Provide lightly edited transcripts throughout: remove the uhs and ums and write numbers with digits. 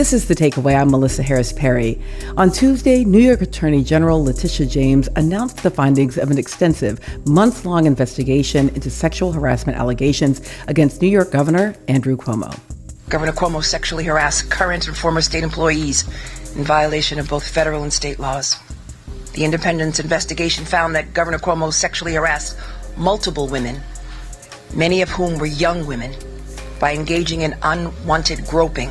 This is The Takeaway. I'm Melissa Harris Perry. On Tuesday, New York Attorney General Letitia James announced the findings of an extensive, months-long investigation into sexual harassment allegations against New York Governor Andrew Cuomo. Governor Cuomo sexually harassed current and former state employees in violation of both federal and state laws. The independent investigation found that Governor Cuomo sexually harassed multiple women, many of whom were young women, by engaging in unwanted groping,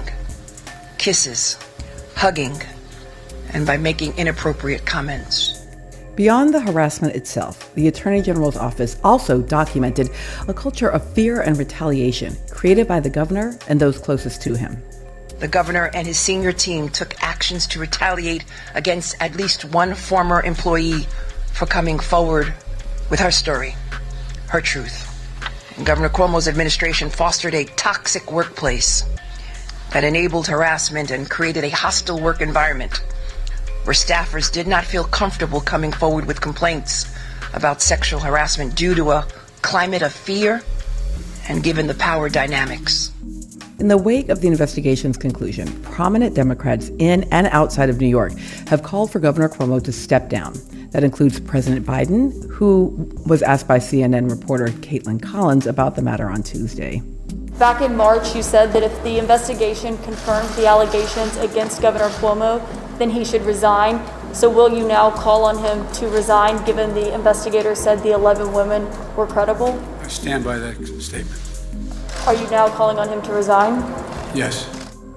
kisses, hugging, and by making inappropriate comments. Beyond the harassment itself, the Attorney General's office also documented a culture of fear and retaliation created by the governor and those closest to him. The governor and his senior team took actions to retaliate against at least one former employee for coming forward with her story, her truth. And Governor Cuomo's administration fostered a toxic workplace that enabled harassment and created a hostile work environment where staffers did not feel comfortable coming forward with complaints about sexual harassment due to a climate of fear and given the power dynamics. In the wake of the investigation's conclusion, prominent Democrats in and outside of New York have called for Governor Cuomo to step down. That includes President Biden, who was asked by CNN reporter Caitlin Collins about the matter on Tuesday. Back in March, you said that if the investigation confirms the allegations against Governor Cuomo, then he should resign. So will you now call on him to resign, given the investigators said the 11 women were credible? I stand by that statement. Are you now calling on him to resign? Yes.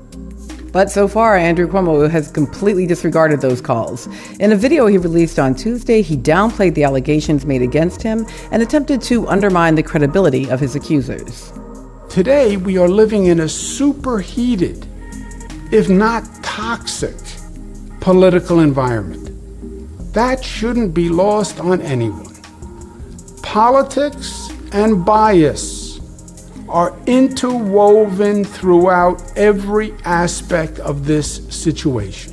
But so far, Andrew Cuomo has completely disregarded those calls. In a video he released on Tuesday, he downplayed the allegations made against him and attempted to undermine the credibility of his accusers. Today, we are living in a superheated, if not toxic, political environment. That shouldn't be lost on anyone. Politics and bias are interwoven throughout every aspect of this situation.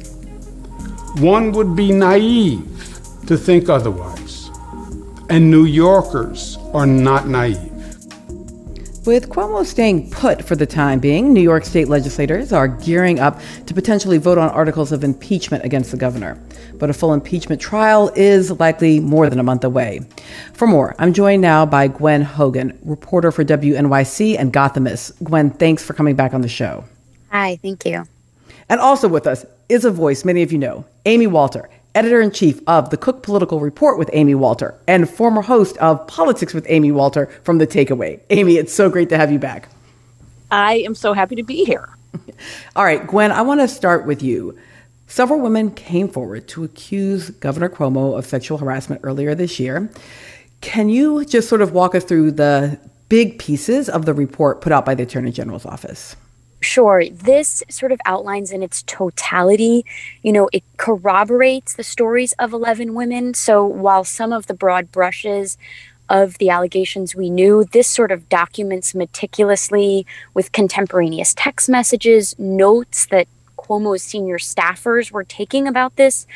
One would be naive to think otherwise, and New Yorkers are not naive. With Cuomo staying put for the time being, New York state legislators are gearing up to potentially vote on articles of impeachment against the governor. But a full impeachment trial is likely more than a month away. For more, I'm joined now by Gwen Hogan, reporter for WNYC and Gothamist. Gwen, thanks for coming back on the show. Hi, thank you. And also with us is a voice many of you know, Amy Walter, editor-in-chief of The Cook Political Report with Amy Walter and former host of Politics with Amy Walter from The Takeaway. Amy, it's so great to have you back. I am so happy to be here. All right, Gwen, I want to start with you. Several women came forward to accuse Governor Cuomo of sexual harassment earlier this year. Can you just sort of walk us through the big pieces of the report put out by the Attorney General's office? Sure. This sort of outlines in its totality, it corroborates the stories of 11 women. So while some of the broad brushes of the allegations we knew, this sort of documents meticulously with contemporaneous text messages, notes that Cuomo's senior staffers were taking about this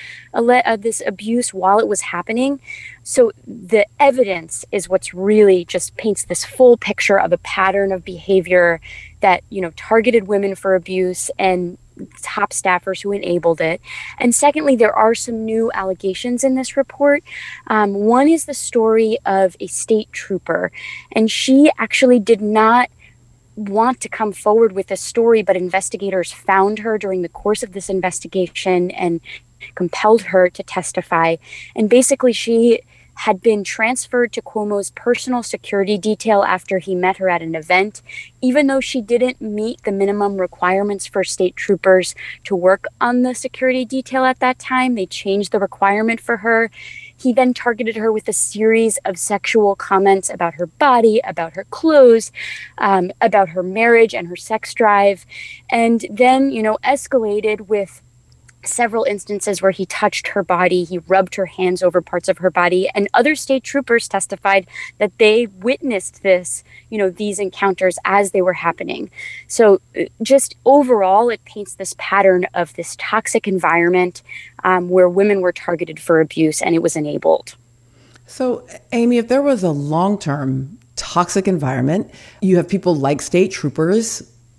abuse while it was happening. So the evidence is what's really just paints this full picture of a pattern of behavior that, targeted women for abuse and top staffers who enabled it. And secondly, there are some new allegations in this report. One is the story of a state trooper, and she actually did not want to come forward with a story, but investigators found her during the course of this investigation and compelled her to testify. And basically, she had been transferred to Cuomo's personal security detail after he met her at an event, even though she didn't meet the minimum requirements for state troopers to work on the security detail at that time. They changed the requirement for her. He then targeted her with a series of sexual comments about her body, about her clothes, about her marriage and her sex drive, and then, escalated with several instances where he touched her body, he rubbed her hands over parts of her body, and other state troopers testified that they witnessed this, these encounters as they were happening. So just overall, it paints this pattern of this toxic environment where women were targeted for abuse and it was enabled. So, Amy, if there was a long-term toxic environment, you have people like state troopers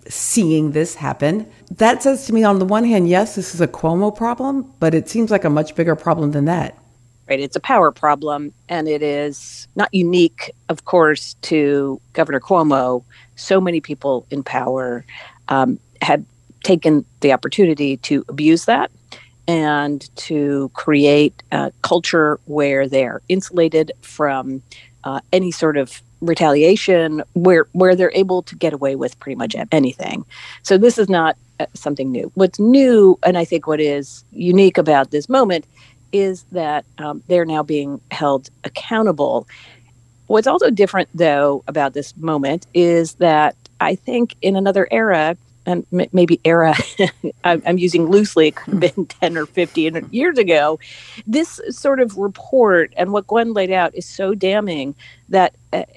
seeing this happen. That says to me, on the one hand, yes, this is a Cuomo problem, but it seems like a much bigger problem than that. Right. It's a power problem, and it is not unique, of course, to Governor Cuomo. So many people in power had taken the opportunity to abuse that and to create a culture where they're insulated from any sort of retaliation, where they're able to get away with pretty much anything. So this is not something new. What's new, and I think what is unique about this moment, is that they're now being held accountable. What's also different, though, about this moment is that I think in another era, and maybe era I'm using loosely, it could have been 10 or 15 years ago, this sort of report and what Gwen laid out is so damning that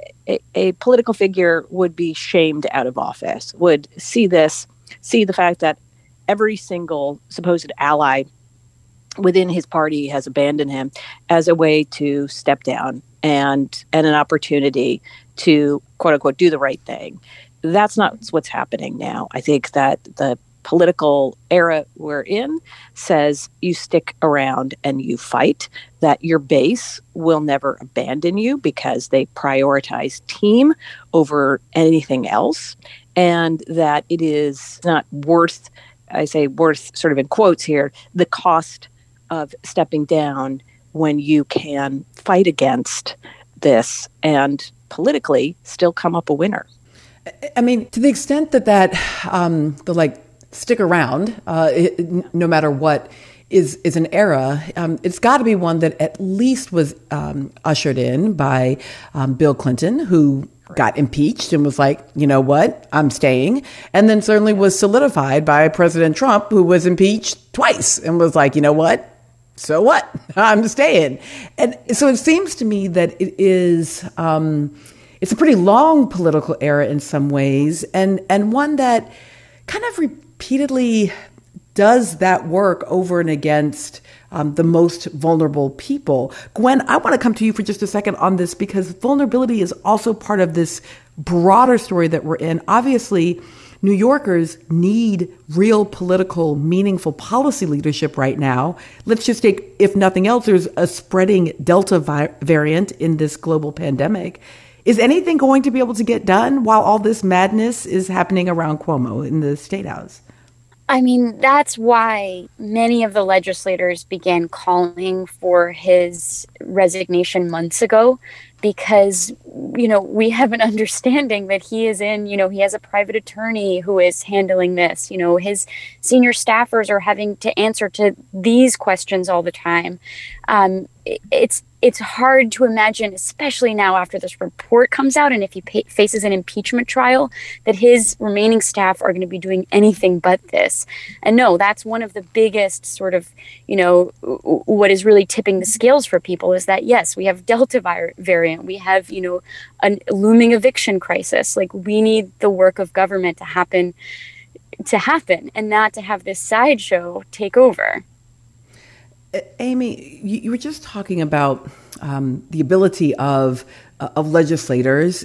a political figure would be shamed out of office, would see the fact that every single supposed ally within his party has abandoned him as a way to step down and an opportunity to, quote unquote, do the right thing. That's not what's happening now. I think that the political era we're in says you stick around and you fight, that your base will never abandon you because they prioritize team over anything else, and that it is not worth, I say worth sort of in quotes here, the cost of stepping down when you can fight against this and politically still come up a winner. I mean, to the extent that the stick around, no matter what, is an era, it's got to be one that at least was ushered in by Bill Clinton, who got impeached and was like, you know what, I'm staying. And then certainly was solidified by President Trump, who was impeached twice and was like, you know what, so what? I'm staying. And so it seems to me that it is, it's a pretty long political era in some ways, and one that kind of repeatedly does that work over and against the most vulnerable people. Gwen, I want to come to you for just a second on this, because vulnerability is also part of this broader story that we're in. Obviously, New Yorkers need real political, meaningful policy leadership right now. Let's just take, if nothing else, there's a spreading Delta variant in this global pandemic. Is anything going to be able to get done while all this madness is happening around Cuomo in the State House? I mean, that's why many of the legislators began calling for his resignation months ago, because, we have an understanding that he is in, he has a private attorney who is handling this. His senior staffers are having to answer to these questions all the time. It's hard to imagine, especially now after this report comes out, and if he faces an impeachment trial, that his remaining staff are going to be doing anything but this. And no, that's one of the biggest sort of, what is really tipping the scales for people is that, yes, we have Delta variant, we have, a looming eviction crisis. Like, we need the work of government to happen, and not to have this sideshow take over. Amy, you were just talking about the ability of legislators,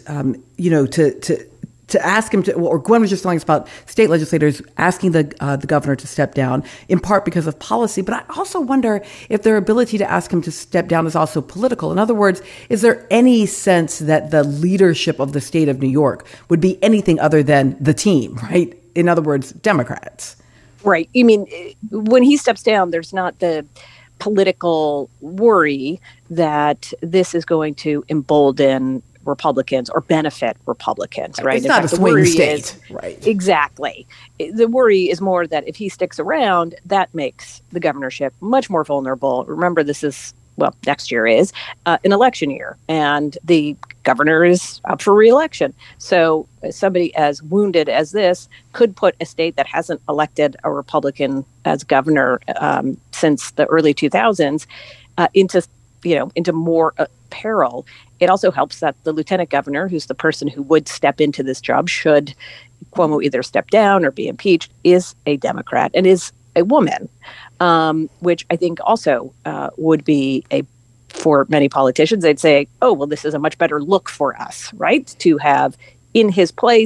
to ask him to, or Gwen was just telling us about state legislators asking the governor to step down, in part because of policy. But I also wonder if their ability to ask him to step down is also political. In other words, is there any sense that the leadership of the state of New York would be anything other than the team, right? In other words, Democrats. Right. You mean, when he steps down, there's not the political worry that this is going to embolden Republicans or benefit Republicans, right? It's not a swing state, right? Exactly. The worry is more that if he sticks around, that makes the governorship much more vulnerable. Remember, this is, next year is an election year, and the governor is up for re-election. So somebody as wounded as this could put a state that hasn't elected a Republican as governor since the early 2000s into more peril. It also helps that the lieutenant governor, who's the person who would step into this job should Cuomo either step down or be impeached, is a Democrat and is a woman, which I think also would be for many politicians, they'd say, oh, well, this is a much better look for us, right? To have in his place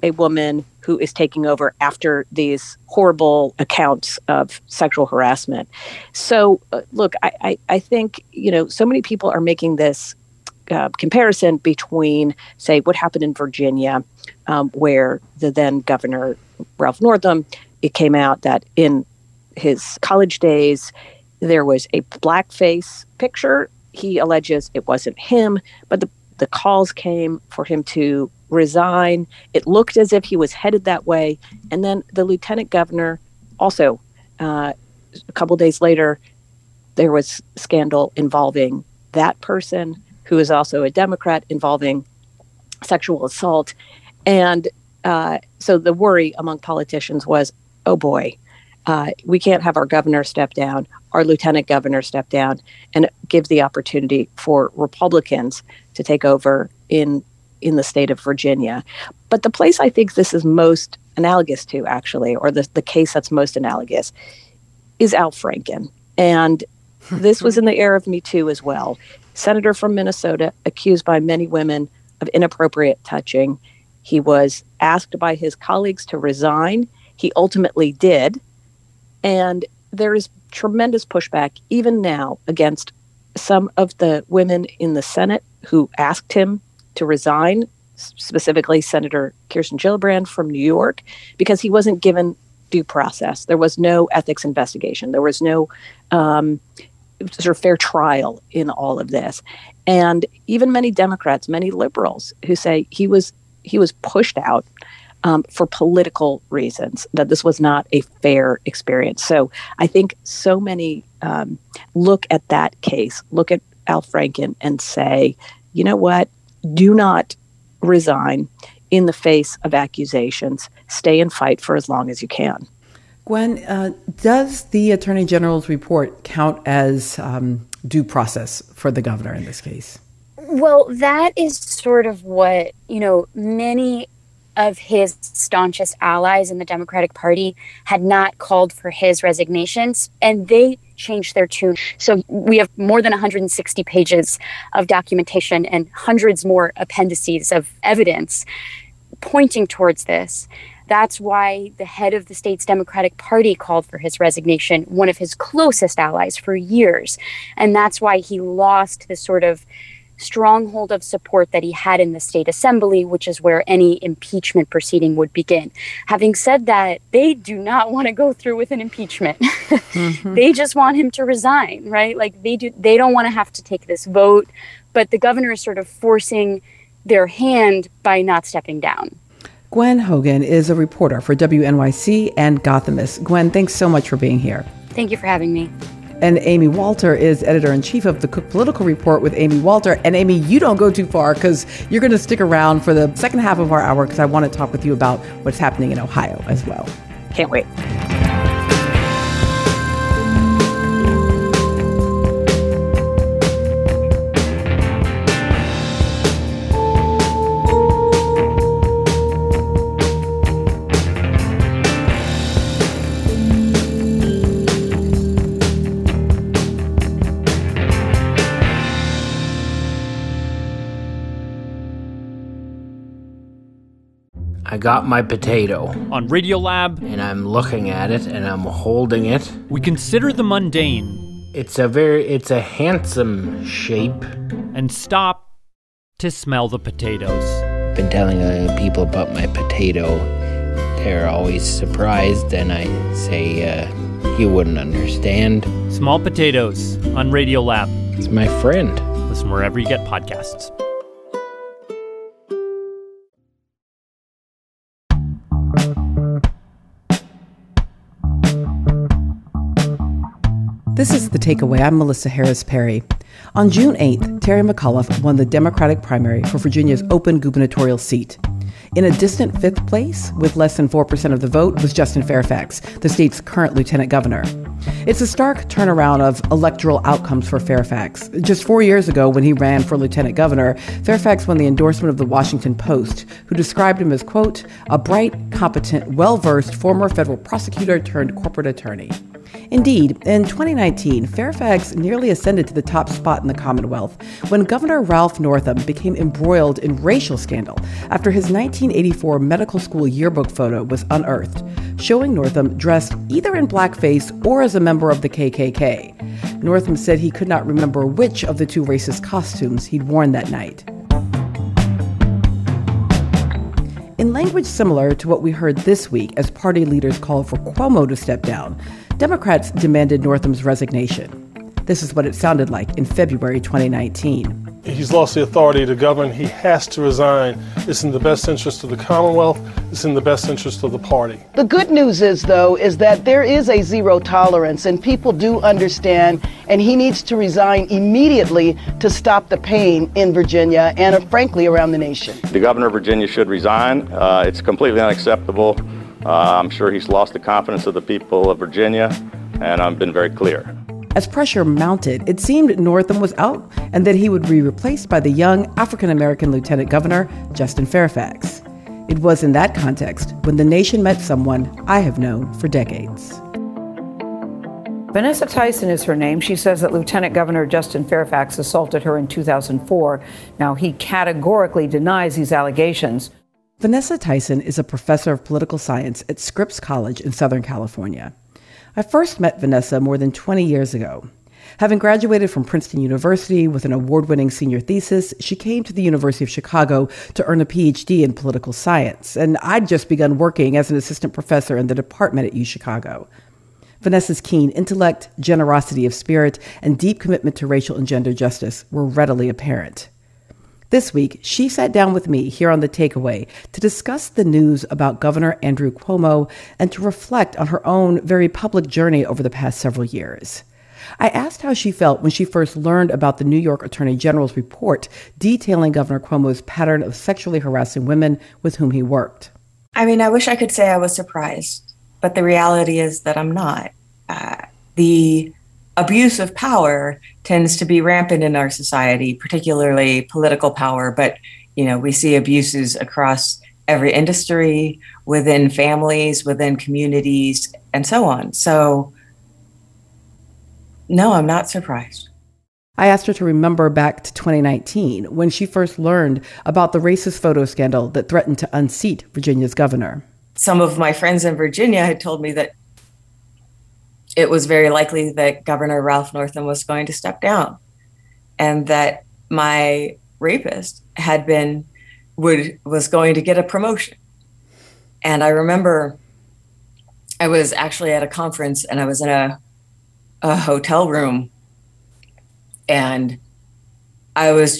a woman who is taking over after these horrible accounts of sexual harassment. So, look, I think, so many people are making this comparison between, say, what happened in Virginia, where the then governor, Ralph Northam, it came out that in his college days, there was a blackface picture. He alleges it wasn't him, but the calls came for him to resign. It looked as if he was headed that way. And then the lieutenant governor also, a couple days later, there was scandal involving that person, who is also a Democrat, involving sexual assault. And so the worry among politicians was, oh boy, we can't have our governor step down, our lieutenant governor step down, and give the opportunity for Republicans to take over in the state of Virginia. But the place I think this is most analogous to, actually, or the case that's most analogous, is Al Franken. And this was in the era of Me Too as well. Senator from Minnesota, accused by many women of inappropriate touching. He was asked by his colleagues to resign. He ultimately did. And there is tremendous pushback, even now, against some of the women in the Senate who asked him to resign, specifically Senator Kirsten Gillibrand from New York, because he wasn't given due process. There was no ethics investigation. There was no sort of fair trial in all of this. And even many Democrats, many liberals who say he was pushed out for political reasons, that this was not a fair experience. So I think so many look at that case, look at Al Franken and say, you know what, do not resign in the face of accusations. Stay and fight for as long as you can. Gwen, does the Attorney General's report count as due process for the governor in this case? Well, that is sort of what, many of his staunchest allies in the Democratic Party had not called for his resignations, and they changed their tune. So we have more than 160 pages of documentation and hundreds more appendices of evidence pointing towards this. That's why the head of the state's Democratic Party called for his resignation, one of his closest allies for years. And that's why he lost this sort of stronghold of support that he had in the state assembly, which is where any impeachment proceeding would begin. Having said that, they do not want to go through with an impeachment. Mm-hmm. They just want him to resign, right? Like they don't want to have to take this vote, but the governor is sort of forcing their hand by not stepping down. Gwen Hogan is a reporter for WNYC and Gothamist. Gwen, thanks so much for being here. Thank you for having me. And Amy Walter is editor-in-chief of the Cook Political Report with Amy Walter. And Amy, you don't go too far because you're going to stick around for the second half of our hour because I want to talk with you about what's happening in Ohio as well. Can't wait. I got my potato. On Radiolab, and I'm looking at it and I'm holding it. We consider the mundane. It's a handsome shape. And stop to smell the potatoes. I've been telling people about my potato. They're always surprised, and I say, you wouldn't understand. Small Potatoes on Radiolab. It's my friend. Listen wherever you get podcasts. This is The Takeaway. I'm Melissa Harris Perry. On June 8th, Terry McAuliffe won the Democratic primary for Virginia's open gubernatorial seat. In a distant fifth place, with less than 4% of the vote, was Justin Fairfax, the state's current lieutenant governor. It's a stark turnaround of electoral outcomes for Fairfax. Just 4 years ago, when he ran for lieutenant governor, Fairfax won the endorsement of the Washington Post, who described him as, quote, a bright, competent, well-versed former federal prosecutor turned corporate attorney. Indeed, in 2019, Fairfax nearly ascended to the top spot in the Commonwealth when Governor Ralph Northam became embroiled in racial scandal after his 1984 medical school yearbook photo was unearthed, showing Northam dressed either in blackface or as a member of the KKK. Northam said he could not remember which of the two racist costumes he'd worn that night. In language similar to what we heard this week as party leaders called for Cuomo to step down, Democrats demanded Northam's resignation. This is what it sounded like in February 2019. He's lost the authority to govern. He has to resign. It's in the best interest of the Commonwealth. It's in the best interest of the party. The good news is, though, is that there is a zero tolerance, and people do understand, and he needs to resign immediately to stop the pain in Virginia and, frankly, around the nation. The governor of Virginia should resign. It's completely unacceptable. I'm sure he's lost the confidence of the people of Virginia, and I've been very clear. As pressure mounted, it seemed Northam was out and that he would be replaced by the young African-American Lieutenant Governor, Justin Fairfax. It was in that context when the nation met someone I have known for decades. Vanessa Tyson is her name. She says that Lieutenant Governor Justin Fairfax assaulted her in 2004. Now, he categorically denies these allegations. Vanessa Tyson is a professor of political science at Scripps College in Southern California. I first met Vanessa more than 20 years ago. Having graduated from Princeton University with an award-winning senior thesis, she came to the University of Chicago to earn a PhD in political science, and I'd just begun working as an assistant professor in the department at UChicago. Vanessa's keen intellect, generosity of spirit, and deep commitment to racial and gender justice were readily apparent. This week, she sat down with me here on The Takeaway to discuss the news about Governor Andrew Cuomo and to reflect on her own very public journey over the past several years. I asked how she felt when she first learned about the New York Attorney General's report detailing Governor Cuomo's pattern of sexually harassing women with whom he worked. I mean, I wish I could say I was surprised, but the reality is that I'm not. The abuse of power tends to be rampant in our society, particularly political power. But, you know, we see abuses across every industry, within families, within communities, and so on. So, no, I'm not surprised. I asked her to remember back to 2019 when she first learned about the racist photo scandal that threatened to unseat Virginia's governor. Some of my friends in Virginia had told me that it was very likely that Governor Ralph Northam was going to step down and that my rapist was going to get a promotion. And I remember I was actually at a conference and I was in a hotel room and it was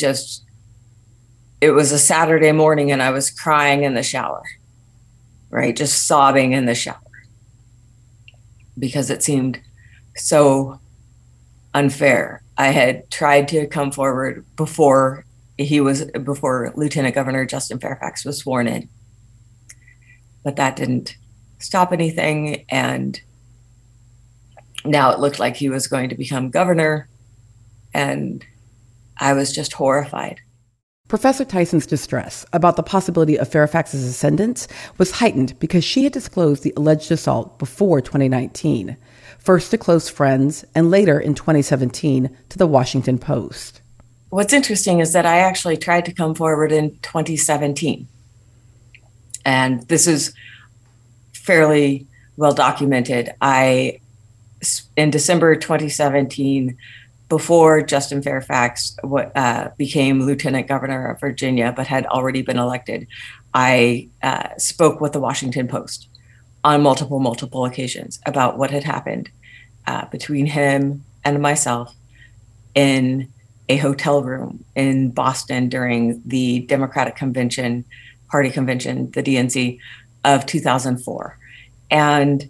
a Saturday morning and I was crying in the shower, right? Just sobbing in the shower, because it seemed so unfair. I had tried to come forward before Lieutenant Governor Justin Fairfax was sworn in, but that didn't stop anything. And now it looked like he was going to become governor, and I was just horrified. Professor Tyson's distress about the possibility of Fairfax's ascendance was heightened because she had disclosed the alleged assault before 2019, first to close friends and later in 2017 to the Washington Post. What's interesting is that I actually tried to come forward in 2017. And this is fairly well documented. In December 2017, before Justin Fairfax became Lieutenant Governor of Virginia, but had already been elected, I spoke with the Washington Post on multiple occasions about what had happened between him and myself in a hotel room in Boston during the Democratic Party convention, the DNC, of 2004. And,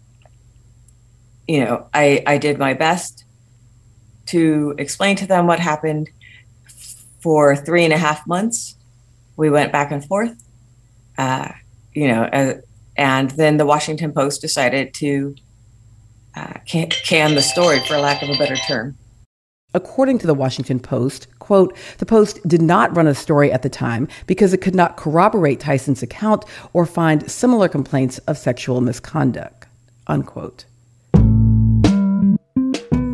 you know, I did my best to explain to them what happened. For 3.5 months. We went back and forth, and then the Washington Post decided to can the story, for lack of a better term. According to the Washington Post, quote, the Post did not run a story at the time because it could not corroborate Tyson's account or find similar complaints of sexual misconduct, unquote.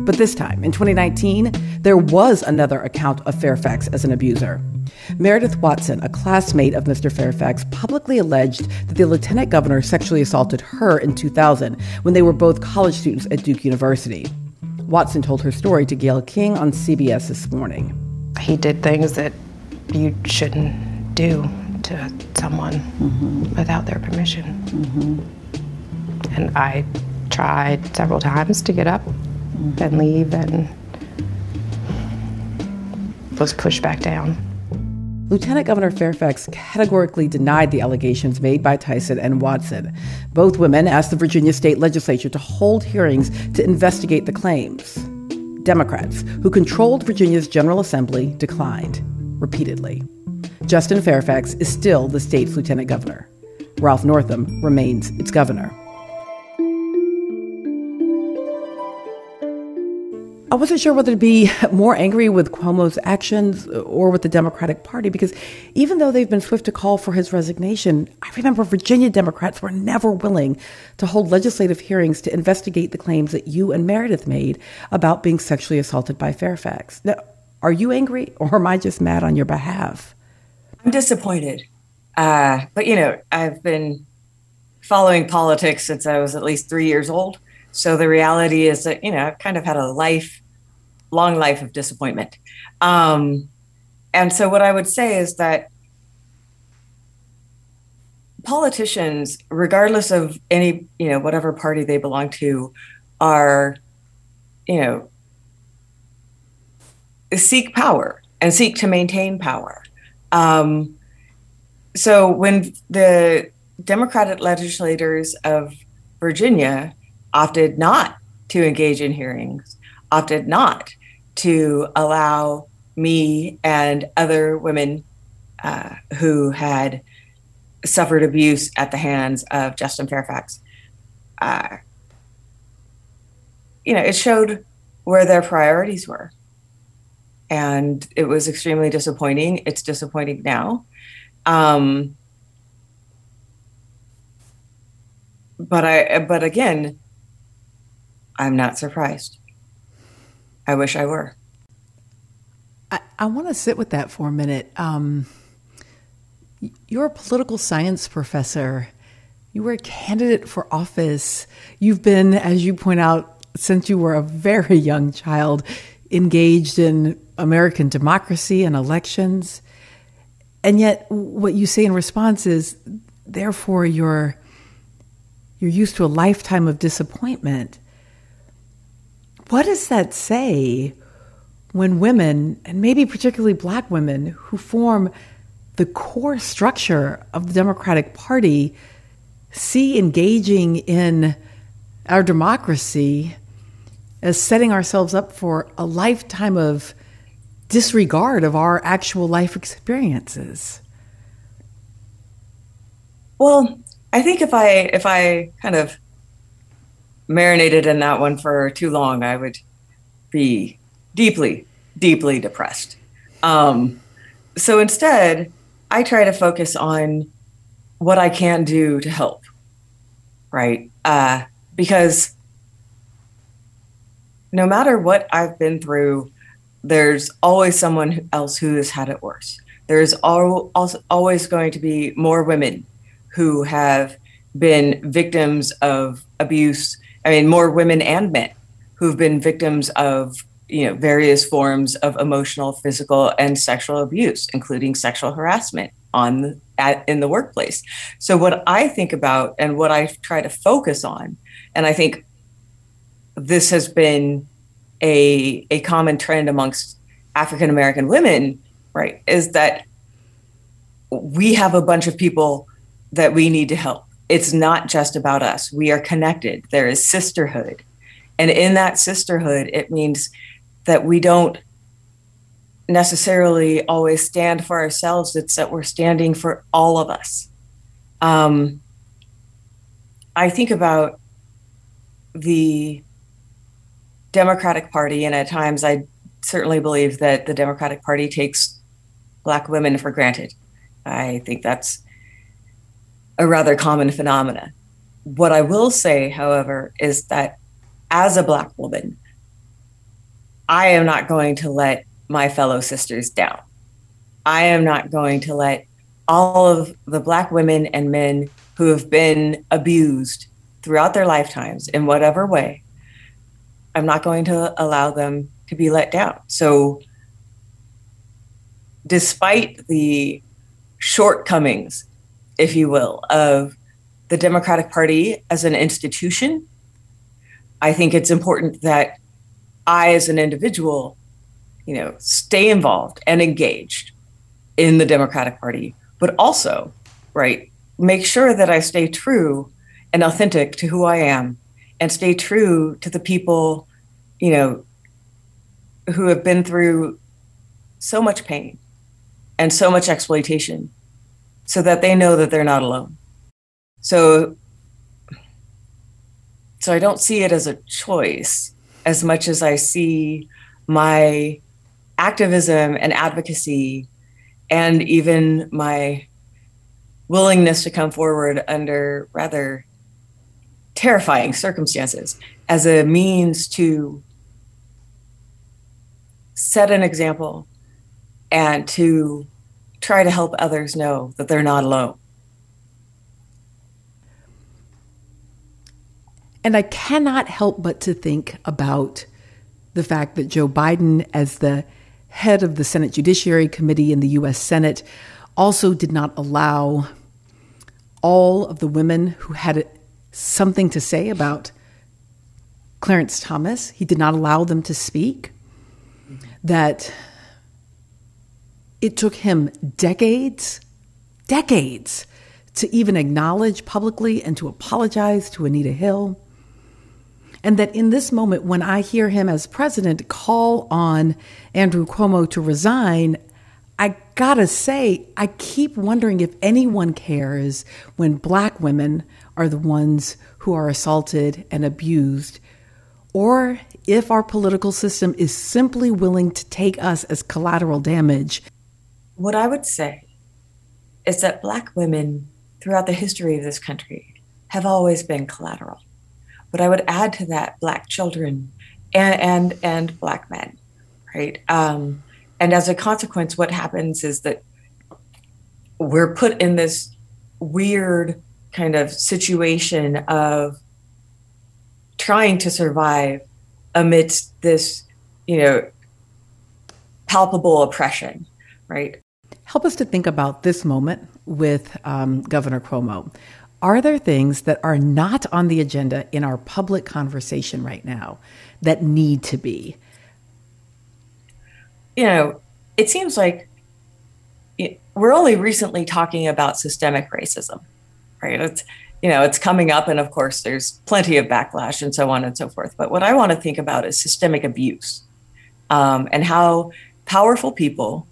But this time, in 2019, there was another account of Fairfax as an abuser. Meredith Watson, a classmate of Mr. Fairfax, publicly alleged that the lieutenant governor sexually assaulted her in 2000 when they were both college students at Duke University. Watson told her story to Gayle King on CBS this morning. He did things that you shouldn't do to someone without their permission. And I tried several times to get up and leave and was pushed back down. Lieutenant Governor Fairfax categorically denied the allegations made by Tyson and Watson. Both women asked the Virginia state legislature to hold hearings to investigate the claims. Democrats, who controlled Virginia's General Assembly, declined repeatedly. Justin Fairfax is still the state's lieutenant governor. Ralph Northam remains its governor. I wasn't sure whether to be more angry with Cuomo's actions or with the Democratic Party, because even though they've been swift to call for his resignation, I remember Virginia Democrats were never willing to hold legislative hearings to investigate the claims that you and Meredith made about being sexually assaulted by Fairfax. Now, are you angry, or am I just mad on your behalf? I'm disappointed. But, I've been following politics since I was at least 3 years old. So the reality is that, I've kind of had a long life of disappointment. And so what I would say is that politicians, regardless of any, whatever party they belong to, are, seek power and seek to maintain power. So when the Democratic legislators of Virginia opted not to engage in hearings, opted not to allow me and other women who had suffered abuse at the hands of Justin Fairfax, it showed where their priorities were. And it was extremely disappointing. It's disappointing now. But again, I'm not surprised. I wish I were. I want to sit with that for a minute. You're a political science professor. You were a candidate for office. You've been, as you point out, since you were a very young child, engaged in American democracy and elections. And yet what you say in response is, therefore, you're used to a lifetime of disappointment. What does that say when women, and maybe particularly Black women, who form the core structure of the Democratic Party, see engaging in our democracy as setting ourselves up for a lifetime of disregard of our actual life experiences? Well, I think if I kind of marinated in that one for too long, I would be deeply, deeply depressed. So instead, I try to focus on what I can do to help, right? Because no matter what I've been through, there's always someone else who has had it worse. There's always going to be more women who have been victims of abuse. I mean, more women and men who've been victims of, various forms of emotional, physical, and sexual abuse, including sexual harassment in the workplace. So what I think about and what I try to focus on, and I think this has been a common trend amongst African-American women, right, is that we have a bunch of people that we need to help. It's not just about us. We are connected. There is sisterhood. And in that sisterhood, it means that we don't necessarily always stand for ourselves. It's that we're standing for all of us. I think about the Democratic Party, and at times I certainly believe that the Democratic Party takes Black women for granted. I think that's a rather common phenomena. What I will say, however, is that as a Black woman, I am not going to let my fellow sisters down. I am not going to let all of the Black women and men who have been abused throughout their lifetimes in whatever way, I'm not going to allow them to be let down. So despite the shortcomings, if you will, of the Democratic Party as an institution, I think it's important that I, as an individual, stay involved and engaged in the Democratic Party, but also, right, make sure that I stay true and authentic to who I am and stay true to the people, who have been through so much pain and so much exploitation so that they know that they're not alone. So I don't see it as a choice as much as I see my activism and advocacy and even my willingness to come forward under rather terrifying circumstances as a means to set an example and to try to help others know that they're not alone. And I cannot help but to think about the fact that Joe Biden, as the head of the Senate Judiciary Committee in the U.S. Senate, also did not allow all of the women who had something to say about Clarence Thomas. He did not allow them to speak. That it took him decades to even acknowledge publicly and to apologize to Anita Hill. And that in this moment, when I hear him as president call on Andrew Cuomo to resign, I gotta say, I keep wondering if anyone cares when Black women are the ones who are assaulted and abused, or if our political system is simply willing to take us as collateral damage. What I would say is that Black women throughout the history of this country have always been collateral. But I would add to that Black children and Black men, right? And as a consequence, what happens is that we're put in this weird kind of situation of trying to survive amidst this, palpable oppression, right? Help us to think about this moment with Governor Cuomo. Are there things that are not on the agenda in our public conversation right now that need to be? It seems like we're only recently talking about systemic racism, right? It's coming up, and of course there's plenty of backlash and so on and so forth. But what I want to think about is systemic abuse, and how powerful people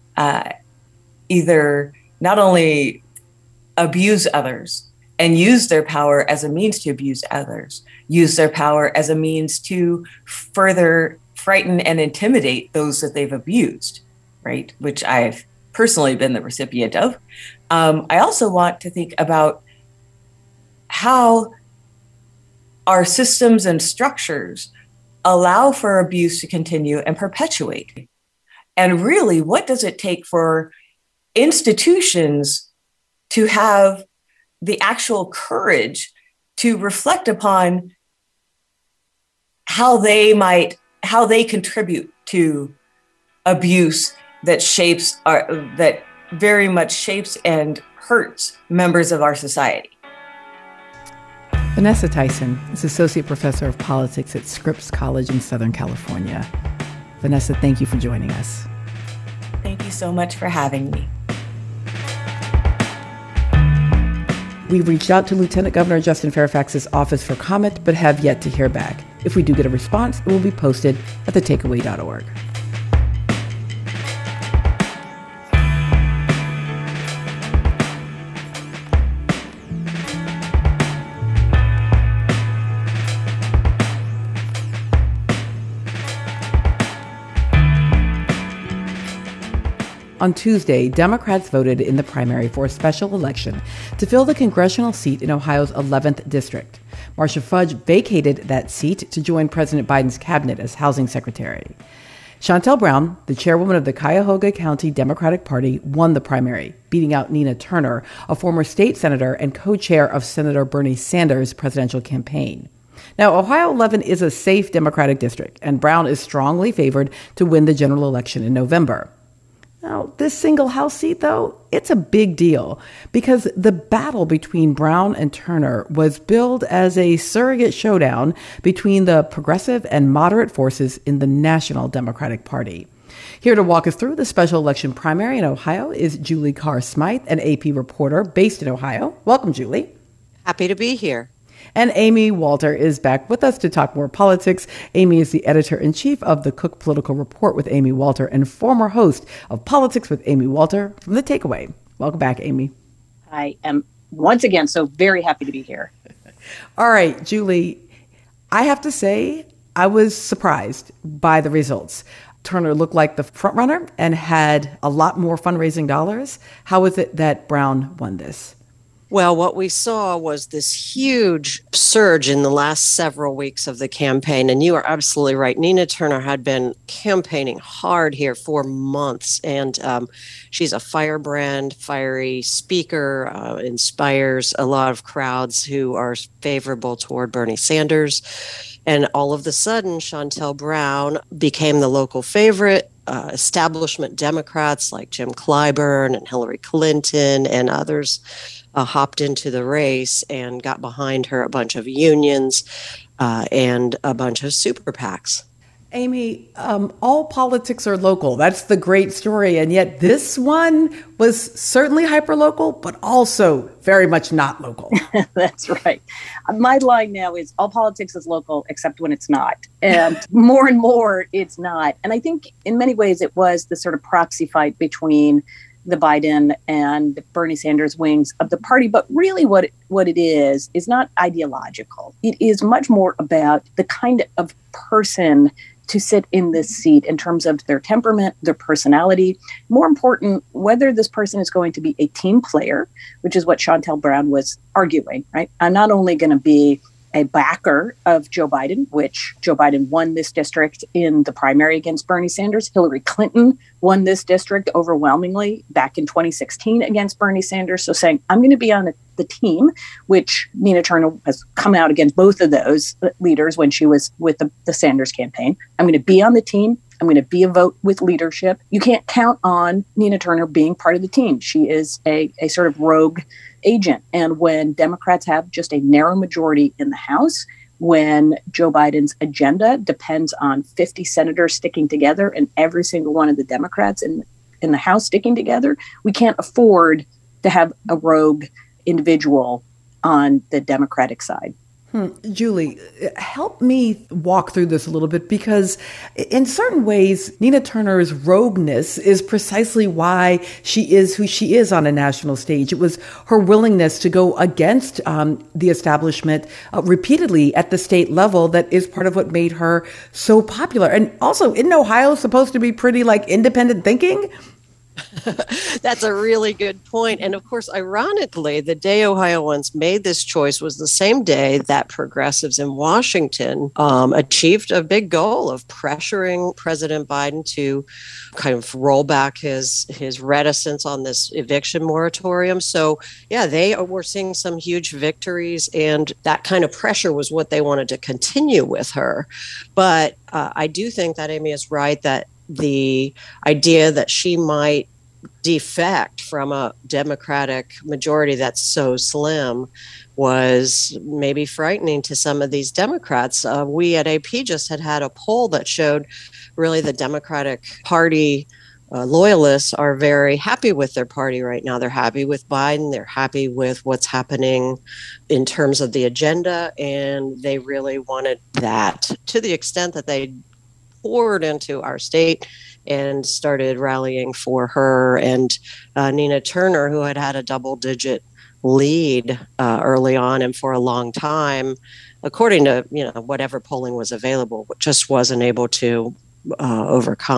either not only abuse others and use their power as a means to abuse others, use their power as a means to further frighten and intimidate those that they've abused, right? Which I've personally been the recipient of. I also want to think about how our systems and structures allow for abuse to continue and perpetuate. And really, what does it take for institutions to have the actual courage to reflect upon how they contribute to abuse that very much shapes and hurts members of our society? Vanessa Tyson is Associate Professor of Politics at Scripps College in Southern California. Vanessa, thank you for joining us. Thank you so much for having me. We reached out to Lieutenant Governor Justin Fairfax's office for comment, but have yet to hear back. If we do get a response, it will be posted at thetakeaway.org. On Tuesday, Democrats voted in the primary for a special election to fill the congressional seat in Ohio's 11th district. Marcia Fudge vacated that seat to join President Biden's cabinet as housing secretary. Shontel Brown, the chairwoman of the Cuyahoga County Democratic Party, won the primary, beating out Nina Turner, a former state senator and co-chair of Senator Bernie Sanders' presidential campaign. Now, Ohio 11 is a safe Democratic district, and Brown is strongly favored to win the general election in November. Now, this single House seat, though, it's a big deal because the battle between Brown and Turner was billed as a surrogate showdown between the progressive and moderate forces in the National Democratic Party. Here to walk us through the special election primary in Ohio is Julie Carr Smythe, an AP reporter based in Ohio. Welcome, Julie. Happy to be here. And Amy Walter is back with us to talk more politics. Amy is the editor-in-chief of the Cook Political Report with Amy Walter and former host of Politics with Amy Walter from The Takeaway. Welcome back, Amy. I am once again so very happy to be here. All right, Julie, I have to say I was surprised by the results. Turner looked like the frontrunner and had a lot more fundraising dollars. How is it that Brown won this? Well, what we saw was this huge surge in the last several weeks of the campaign. And you are absolutely right. Nina Turner had been campaigning hard here for months. And she's a firebrand, fiery speaker, inspires a lot of crowds who are favorable toward Bernie Sanders. And all of a sudden, Shontel Brown became the local favorite. Establishment Democrats like Jim Clyburn and Hillary Clinton and others hopped into the race and got behind her, a bunch of unions and a bunch of super PACs. Amy, all politics are local. That's the great story. And yet this one was certainly hyperlocal, but also very much not local. That's right. My line now is all politics is local, except when it's not. And more, it's not. And I think in many ways it was the sort of proxy fight between the Biden and Bernie Sanders wings of the party. But really what it is not ideological. It is much more about the kind of person to sit in this seat in terms of their temperament, their personality. More important, whether this person is going to be a team player, which is what Shontel Brown was arguing, right? I'm not only going to be a backer of Joe Biden, which Joe Biden won this district in the primary against Bernie Sanders. Hillary Clinton won this district overwhelmingly back in 2016 against Bernie Sanders. So saying, I'm going to be on the team, which Nina Turner has come out against both of those leaders when she was with the Sanders campaign. I'm going to be on the team. I'm going to be a vote with leadership. You can't count on Nina Turner being part of the team. She is a sort of rogue agent. And when Democrats have just a narrow majority in the House, when Joe Biden's agenda depends on 50 senators sticking together and every single one of the Democrats in the House sticking together, we can't afford to have a rogue individual on the Democratic side. Julie, help me walk through this a little bit, because in certain ways, Nina Turner's rogueness is precisely why she is who she is on a national stage. It was her willingness to go against the establishment repeatedly at the state level that is part of what made her so popular. And also, isn't Ohio supposed to be pretty independent thinking? That's a really good point. And of course, ironically, the day Ohioans made this choice was the same day that progressives in Washington achieved a big goal of pressuring President Biden to kind of roll back his reticence on this eviction moratorium. So, yeah, they were seeing some huge victories, and that kind of pressure was what they wanted to continue with her. But I do think that Amy is right that the idea that she might defect from a Democratic majority that's so slim was maybe frightening to some of these Democrats. We at AP just had a poll that showed really the Democratic Party loyalists are very happy with their party right now. They're happy with Biden. They're happy with what's happening in terms of the agenda, and they really wanted that, to the extent that they poured into our state and started rallying for her and Nina Turner, who had a double-digit lead early on and for a long time, according to whatever polling was available, just wasn't able to overcome.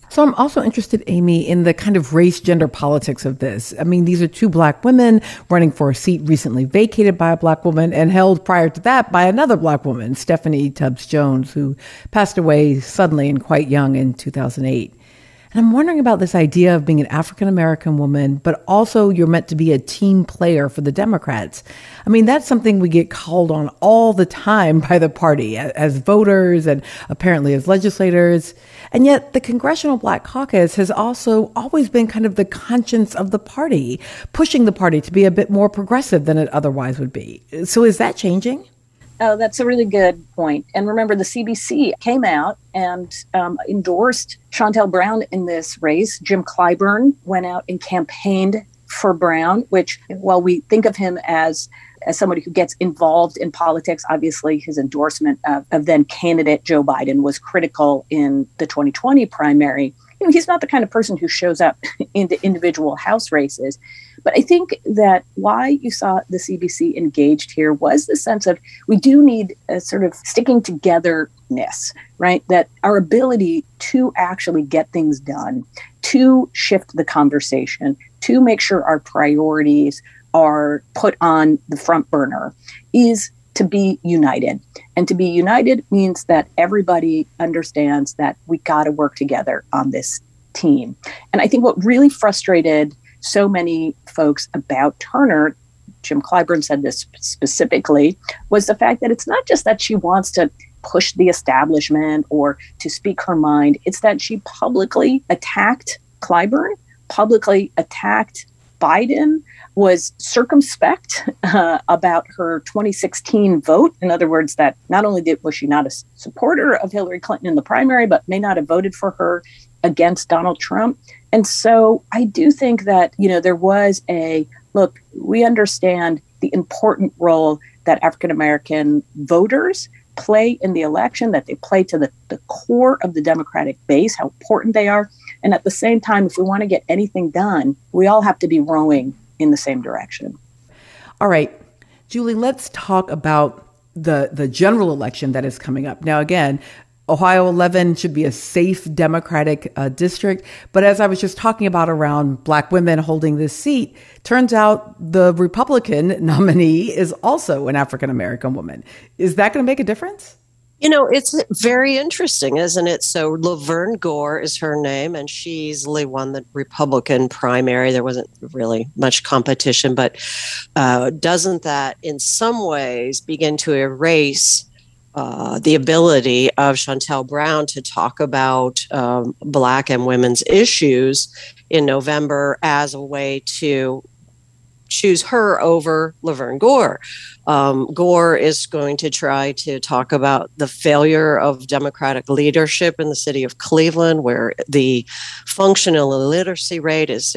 So I'm also interested, Amy, in the kind of race gender politics of this. I mean, these are two Black women running for a seat recently vacated by a Black woman and held prior to that by another Black woman, Stephanie Tubbs Jones, who passed away suddenly and quite young in 2008. And I'm wondering about this idea of being an African-American woman, but also you're meant to be a team player for the Democrats. I mean, that's something we get called on all the time by the party as voters and apparently as legislators. And yet the Congressional Black Caucus has also always been kind of the conscience of the party, pushing the party to be a bit more progressive than it otherwise would be. So is that changing? Oh, that's a really good point. And remember, the CBC came out and endorsed Shontel Brown in this race. Jim Clyburn went out and campaigned for Brown, which, while we think of him as somebody who gets involved in politics, obviously his endorsement of then candidate Joe Biden was critical in the 2020 primary. You know, he's not the kind of person who shows up into individual House races. But I think that why you saw the CBC engaged here was the sense of we do need a sort of sticking togetherness, right? That our ability to actually get things done, to shift the conversation, to make sure our priorities are put on the front burner is to be united. And to be united means that everybody understands that we got to work together on this team. And I think what really frustrated so many folks about Turner, Jim Clyburn said this specifically, was the fact that it's not just that she wants to push the establishment or to speak her mind. It's that she publicly attacked Clyburn, publicly attacked Biden, was circumspect about her 2016 vote. In other words, that not only was she not a supporter of Hillary Clinton in the primary, but may not have voted for her against Donald Trump. And so I do think that, you know, there was look, we understand the important role that African-American voters play in the election, that they play to the core of the Democratic base, how important they are. And at the same time, if we want to get anything done, we all have to be rowing in the same direction. All right, Julie, let's talk about the general election that is coming up. Now, again, Ohio 11 should be a safe Democratic district. But as I was just talking about around Black women holding this seat, turns out the Republican nominee is also an African-American woman. Is that going to make a difference? You know, it's very interesting, isn't it? So Laverne Gore is her name, and she easily won the Republican primary. There wasn't really much competition, but doesn't that in some ways begin to erase the ability of Shontel Brown to talk about Black and women's issues in November as a way to choose her over Laverne Gore? Gore is going to try to talk about the failure of Democratic leadership in the city of Cleveland, where the functional illiteracy rate is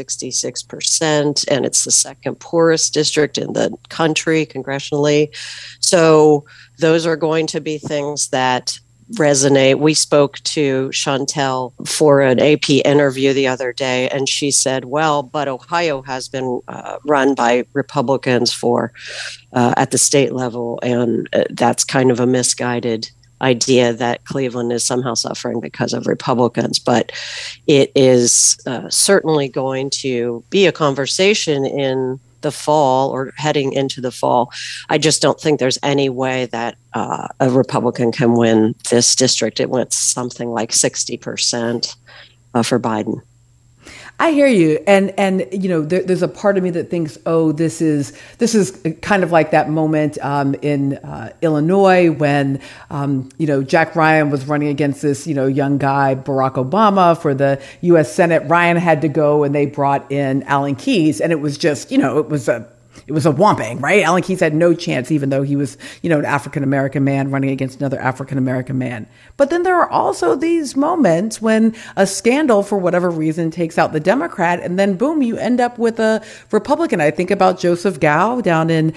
66%, and it's the second poorest district in the country congressionally. So those are going to be things that resonate. We spoke to Shontel for an AP interview the other day, and she said, well, but Ohio has been run by Republicans at the state level, and that's kind of a misguided idea that Cleveland is somehow suffering because of Republicans. But it is certainly going to be a conversation in the fall or heading into the fall. I just don't think there's any way that a Republican can win this district. It went something like 60% for Biden. I hear you. And you know, there's a part of me that thinks, oh, this is kind of like that moment in Illinois when, you know, Jack Ryan was running against this, you know, young guy, Barack Obama, for the U.S. Senate. Ryan had to go and they brought in Alan Keyes. And it was just, you know, it was a whomping, right? Alan Keyes had no chance, even though he was, you know, an African-American man running against another African-American man. But then there are also these moments when a scandal, for whatever reason, takes out the Democrat, and then boom, you end up with a Republican. I think about Joseph Gow down in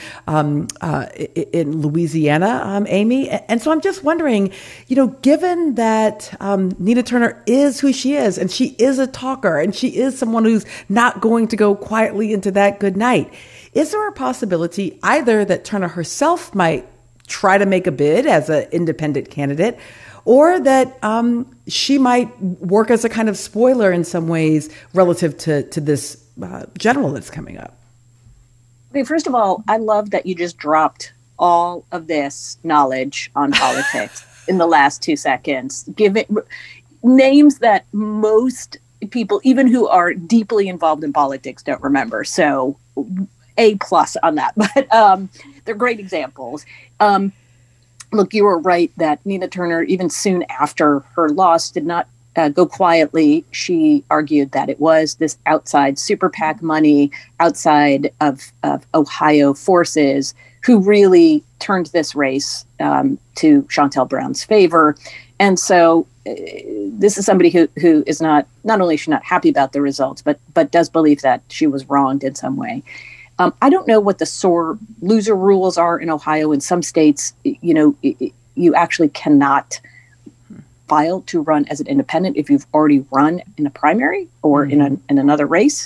Louisiana, Amy. And so I'm just wondering, you know, given that Nina Turner is who she is, and she is a talker, and she is someone who's not going to go quietly into that good night, is there a possibility either that Turner herself might try to make a bid as an independent candidate, or that she might work as a kind of spoiler in some ways relative to this general that's coming up? Okay, first of all, I love that you just dropped all of this knowledge on politics in the last 2 seconds. Giving names that most people, even who are deeply involved in politics, don't remember. So A+ on that, but they're great examples. Look, you were right that Nina Turner, even soon after her loss, did not go quietly. She argued that it was this outside super PAC money, outside of Ohio forces, who really turned this race to Shontel Brown's favor. And so this is somebody who is not only is she not happy about the results, but does believe that she was wronged in some way. I don't know what the sore loser rules are in Ohio. In some states, you actually cannot file to run as an independent if you've already run in a primary or in another race.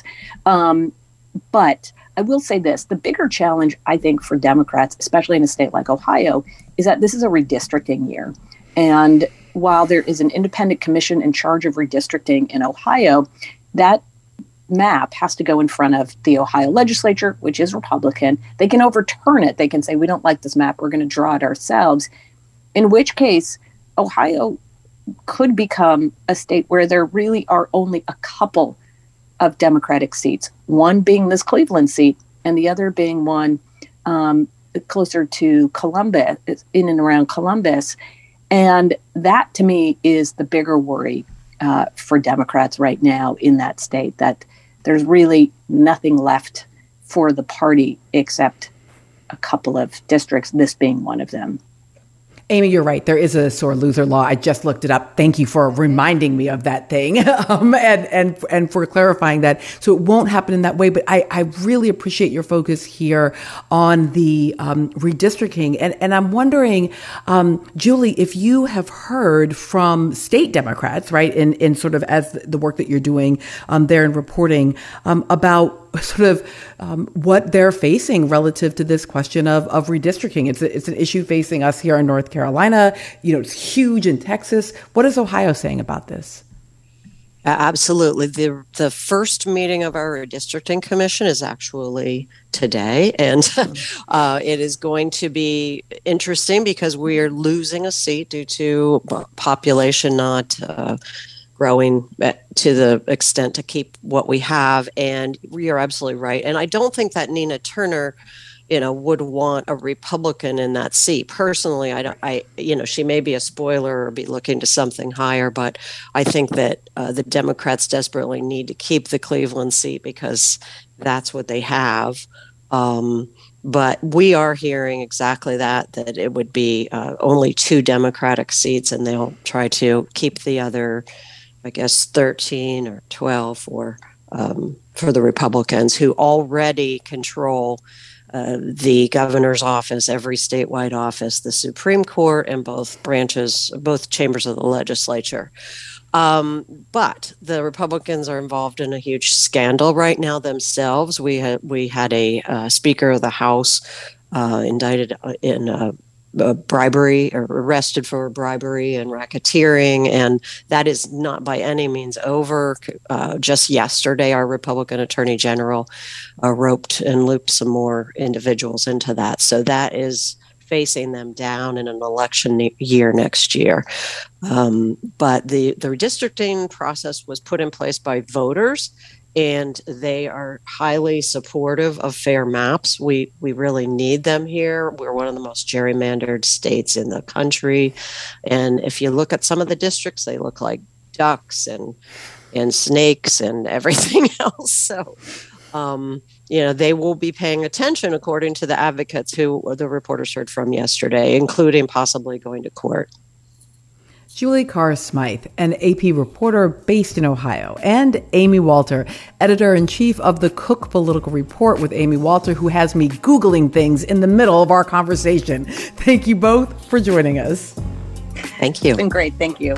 But I will say this, the bigger challenge, I think, for Democrats, especially in a state like Ohio, is that this is a redistricting year. And while there is an independent commission in charge of redistricting in Ohio, that map has to go in front of the Ohio legislature, which is Republican. They can overturn it. They can say, we don't like this map. We're going to draw it ourselves. In which case, Ohio could become a state where there really are only a couple of Democratic seats, one being this Cleveland seat and the other being one closer to Columbus, in and around Columbus. And that, to me, is the bigger worry for Democrats right now in that state, that there's really nothing left for the party except a couple of districts, this being one of them. Amy, you're right. There is a sore loser law. I just looked it up. Thank you for reminding me of that thing and for clarifying that. So it won't happen in that way. But I really appreciate your focus here on the redistricting. And I'm wondering, Julie, if you have heard from state Democrats, right, in sort of as the work that you're doing there in reporting about sort of what they're facing relative to this question of redistricting. It's an issue facing us here in North Carolina. It's huge in Texas. What is Ohio saying about this? Absolutely. The first meeting of our redistricting commission is actually today, and it is going to be interesting because we are losing a seat due to population not growing to the extent to keep what we have. And you're absolutely right. And I don't think that Nina Turner, would want a Republican in that seat. Personally, she may be a spoiler or be looking to something higher, but I think that the Democrats desperately need to keep the Cleveland seat because that's what they have. But we are hearing exactly that it would be only 2 Democratic seats, and they'll try to keep the other, I guess, 13 or 12 for the Republicans, who already control the governor's office, every statewide office, the Supreme Court, and both chambers of the legislature. But the Republicans are involved in a huge scandal right now themselves. We had a Speaker of the House indicted in bribery, or arrested for bribery and racketeering, and that is not by any means over. Just yesterday, our Republican Attorney General roped and looped some more individuals into that. So that is facing them down in an election year next year. But the redistricting process was put in place by voters, and they are highly supportive of fair maps. We really need them here. We're one of the most gerrymandered states in the country. And if you look at some of the districts, they look like ducks and snakes and everything else. So, they will be paying attention, according to the advocates who the reporters heard from yesterday, including possibly going to court. Julie Carr Smythe, an AP reporter based in Ohio, and Amy Walter, editor-in-chief of the Cook Political Report, with Amy Walter, who has me Googling things in the middle of our conversation. Thank you both for joining us. Thank you. It's been great. Thank you.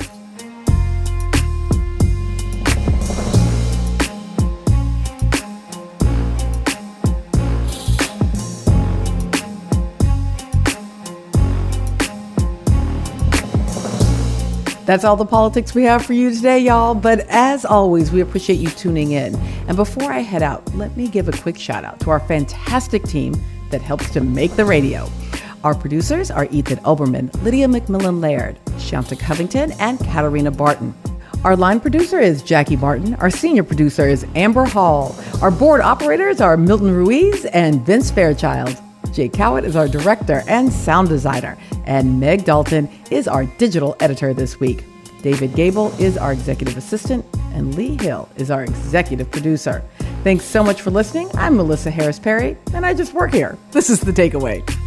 That's all the politics we have for you today, y'all. But as always, we appreciate you tuning in. And before I head out, let me give a quick shout out to our fantastic team that helps to make the radio. Our producers are Ethan Oberman, Lydia McMillan-Laird, Shanta Covington, and Katarina Barton. Our line producer is Jackie Martin. Our senior producer is Amber Hall. Our board operators are Milton Ruiz and Vince Fairchild. Jay Cowett is our director and sound designer. And Meg Dalton is our digital editor this week. David Gable is our executive assistant. And Lee Hill is our executive producer. Thanks so much for listening. I'm Melissa Harris Perry, and I just work here. This is The Takeaway.